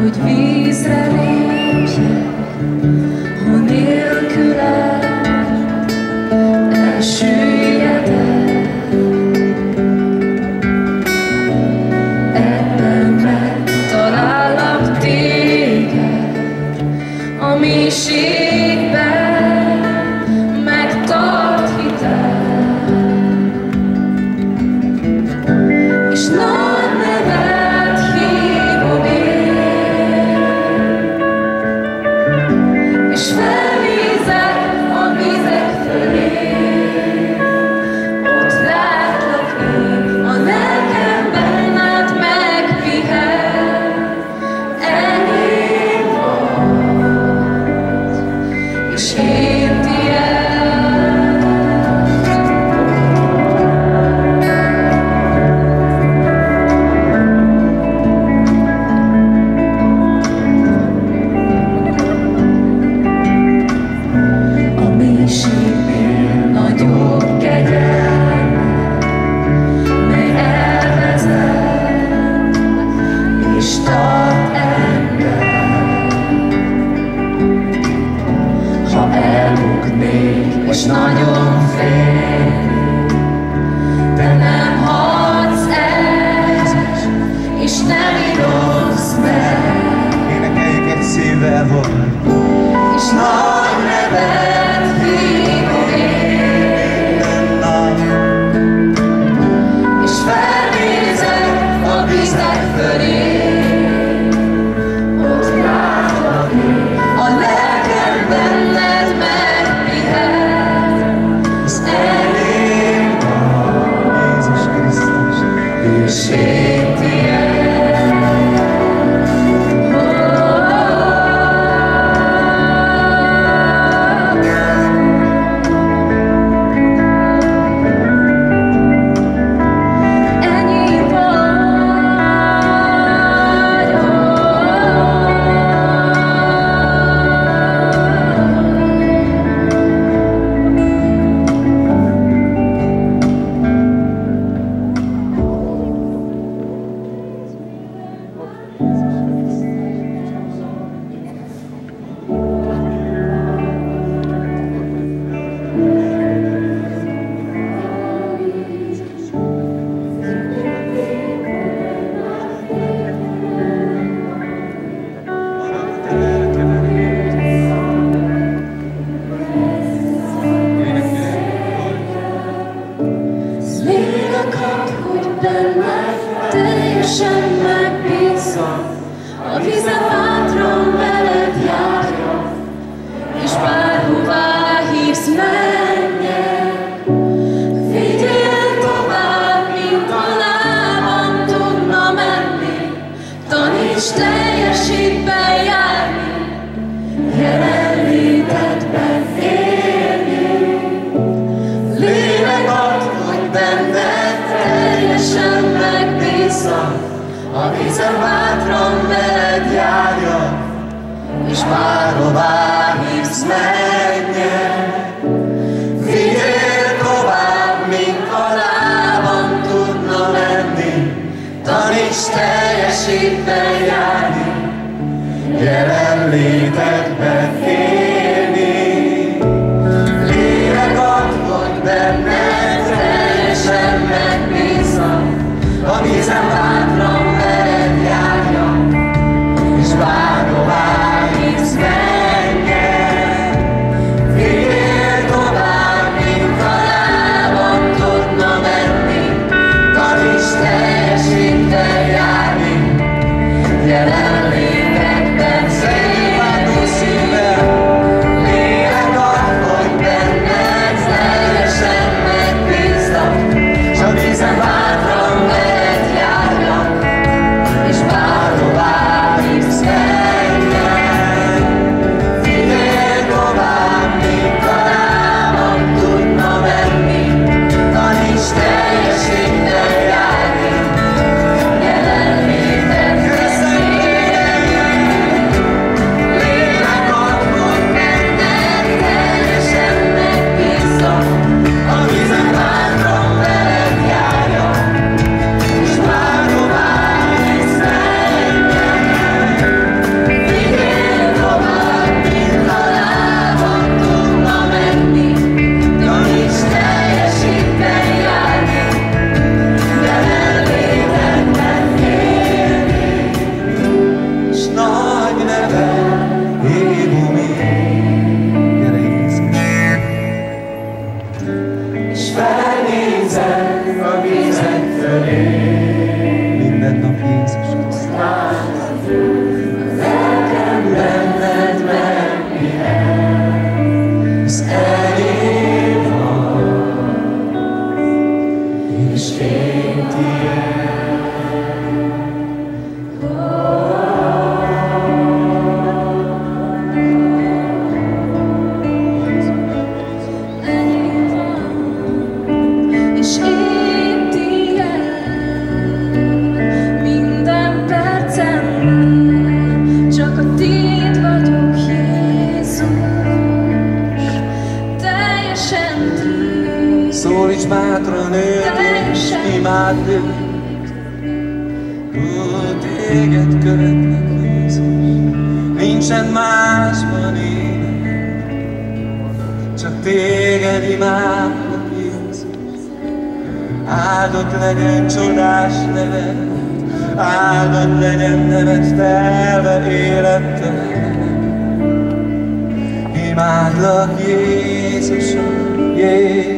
hogy vízre lépjek, ha nélküled elsüllyedek. Ebben megtalállak téged, a mélységben megtart hited, és nagy nevet hívom én, és felnézek a vizek fölé, ott látlak én, a lelkem benned megpihen, enyém vagy, és én tiéd. A mélységnél nagyobb kegyelmet, mely elvezet és tart engem. Ha elbuknék és nagyon félnék, de nem hagysz el, és nem írogsz meg, Énekeljük egy szívvel, hogy és nagy nevet hívom én, minden nap és felnézek a vizek fölé, ott látlak én, a lelkem benned megpihen, és enyém vagy, Jézus Krisztus. és én tiéd. Enyém Lélek ad, hogy benned teljesen megbízzak, a vizen bátran veled járjak, és bárhová hívsz, menjek. Vigyél tovább, mint a lábam tudna menni, taníts teljesítben járni, jelenlétedben élni. Lélek ad, hogy benned teljesen megbízzak, a vizen bátran veled járjak, és bárhová hívsz, menjek. Vigyél tovább, mint a lábam tudna menni, taníts teljesítben járni, jelenlétedben élni. Lélek ad, hogy benned teljesen megbízzak, a vízen bátran veled járjak, és bárhová hívsz, menjek. Vigyél tovább, mint a lábam tudna menni, taníts teljesítben járni, jelenlétedben Imádó szívvel, Lélek ad, hogy benned teljesen megbízzak, s a vízen bátran veled járjak, és bárhová hívsz, menjek. Vigyél tovább, mint a lábam tudna menni, taníts teljesítben járni, jelenlétedben élni. téged követnek, Jézus. Nincsen másban élet, csak téged imádok, Jézus. Áldott legyen csodás neved, áldott legyen neved, telve élettel. Imádlak, Jézusom, Jézus.